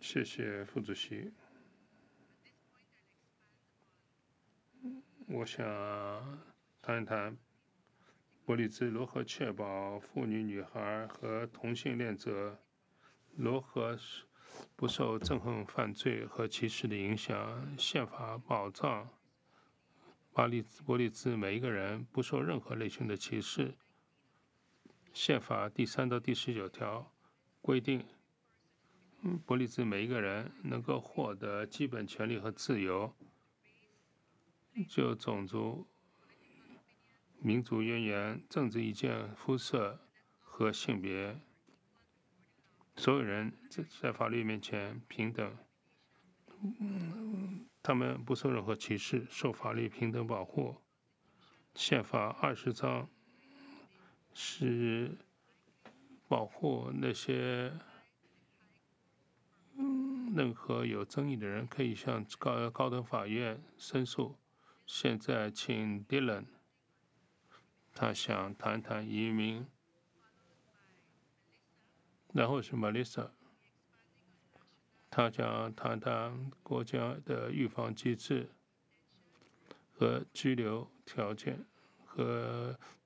谢谢副主席。我想谈一谈伯利兹如何确保妇女、女孩和同性恋者如何不受憎恨犯罪和歧视的影响。宪法保障伯利兹每一个人不受任何类型的歧视。宪法第3到第19条规定，伯利兹每一个人能够获得基本权利和自由，就种族、民族渊源、政治意见、肤色和性别，所有人在法律面前平等。他们不受任何歧视，受法律平等保护。宪法20章是保护那些任何有争议的人可以向高等法院申诉。现在请 Dylan， 他想谈谈移民，然后是 Melissa， 他想谈谈国家的预防机制和拘留条件和